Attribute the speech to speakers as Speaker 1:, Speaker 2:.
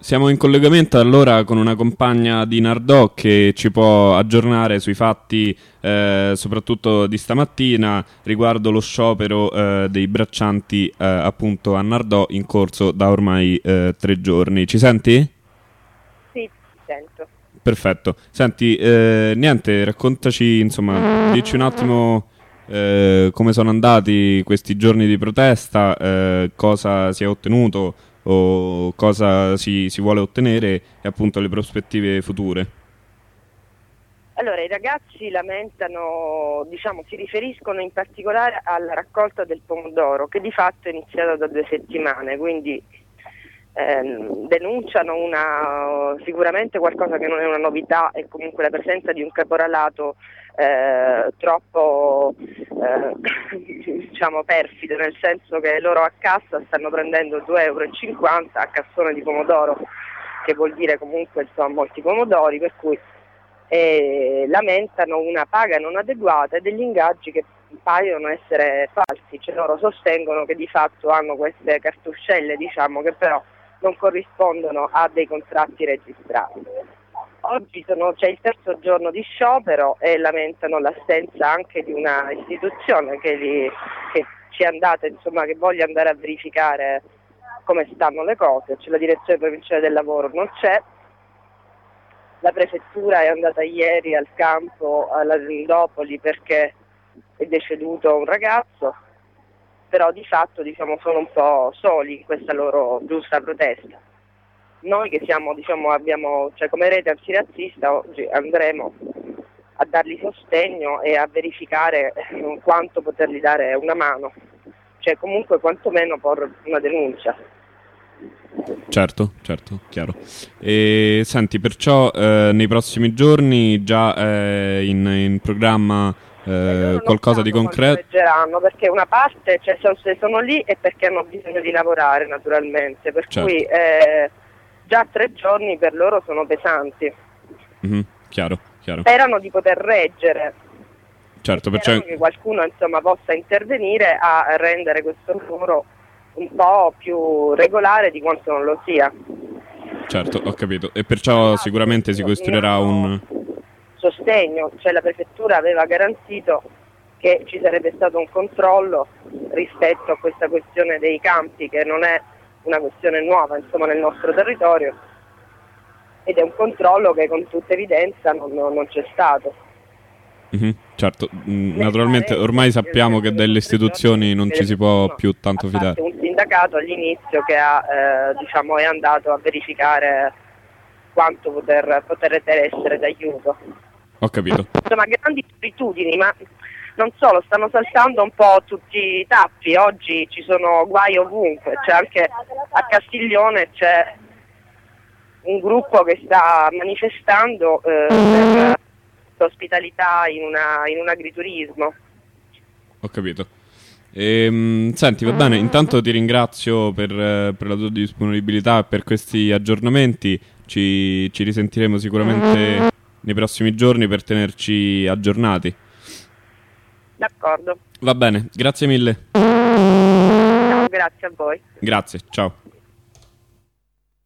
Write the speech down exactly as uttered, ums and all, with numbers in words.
Speaker 1: Siamo in collegamento allora con una compagna di Nardò che ci può aggiornare sui fatti eh, soprattutto di stamattina riguardo lo sciopero eh, dei braccianti eh, appunto a Nardò in corso da ormai eh, tre giorni. Ci senti?
Speaker 2: Sì, sento.
Speaker 1: Perfetto. Senti, eh, niente, raccontaci, insomma, dici un attimo eh, come sono andati questi giorni di protesta, eh, cosa si è ottenuto o cosa si, si vuole ottenere e appunto le prospettive future.
Speaker 2: Allora, i ragazzi lamentano, diciamo, si riferiscono in particolare alla raccolta del pomodoro, che di fatto è iniziata da due settimane, quindi ehm, denunciano una, sicuramente qualcosa che non è una novità, e comunque la presenza di un caporalato eh, troppo eh, diciamo perfido, nel senso che loro a cassa stanno prendendo due euro e cinquanta a cassone di pomodoro, che vuol dire comunque insomma molti pomodori, per cui eh, lamentano una paga non adeguata e degli ingaggi che paiono essere falsi, cioè loro sostengono che di fatto hanno queste cartuscelle, diciamo, che però non corrispondono a dei contratti registrati. Oggi sono, c'è il terzo giorno di sciopero e lamentano l'assenza anche di una istituzione che, li, che ci è andata, insomma, che voglia andare a verificare come stanno le cose, cioè la direzione provinciale del lavoro non c'è, la prefettura è andata ieri al campo alla Lindopoli perché è deceduto un ragazzo, però di fatto diciamo sono un po' soli in questa loro giusta protesta. Noi che siamo, diciamo, abbiamo, cioè come rete antirazzista oggi andremo a dargli sostegno e a verificare quanto potergli dare una mano, cioè comunque quantomeno porre una denuncia.
Speaker 1: Certo, certo, chiaro. E senti, perciò eh, nei prossimi giorni già è in, in programma eh, qualcosa di concreto?
Speaker 2: Leggeranno, perché una parte, cioè, se sono lì è perché hanno bisogno di lavorare naturalmente, per
Speaker 1: certo.
Speaker 2: cui eh, già tre giorni per loro sono pesanti.
Speaker 1: Mm-hmm, chiaro, chiaro.
Speaker 2: Sperano di poter reggere.
Speaker 1: Certo, perciò
Speaker 2: che qualcuno insomma possa intervenire a rendere questo lavoro un po' più regolare di quanto non lo sia.
Speaker 1: Certo, ho capito. E perciò sicuramente si costruirà un
Speaker 2: sostegno, cioè la prefettura aveva garantito che ci sarebbe stato un controllo rispetto a questa questione dei campi, che non è una questione nuova insomma nel nostro territorio, ed è un controllo che con tutta evidenza non, non, non c'è stato.
Speaker 1: Mm-hmm, certo, mm, naturalmente ormai sappiamo che delle istituzioni non ci si può più tanto fidare.
Speaker 2: Un sindacato all'inizio che ha, eh, diciamo, è andato a verificare quanto poter, poter essere d'aiuto.
Speaker 1: Ho capito.
Speaker 2: Insomma, grandi solitudini, ma non solo, stanno saltando un po' tutti i tappi. Oggi ci sono guai ovunque, c'è anche a Castiglione c'è un gruppo che sta manifestando eh, per l'ospitalità in, una, in un agriturismo.
Speaker 1: Ho capito. Ehm, senti, va bene, intanto ti ringrazio per, per la tua disponibilità e per questi aggiornamenti. Ci, ci risentiremo sicuramente nei prossimi giorni per tenerci aggiornati.
Speaker 2: D'accordo.
Speaker 1: Va bene, grazie mille.
Speaker 2: Ciao, grazie a voi.
Speaker 1: Grazie, ciao.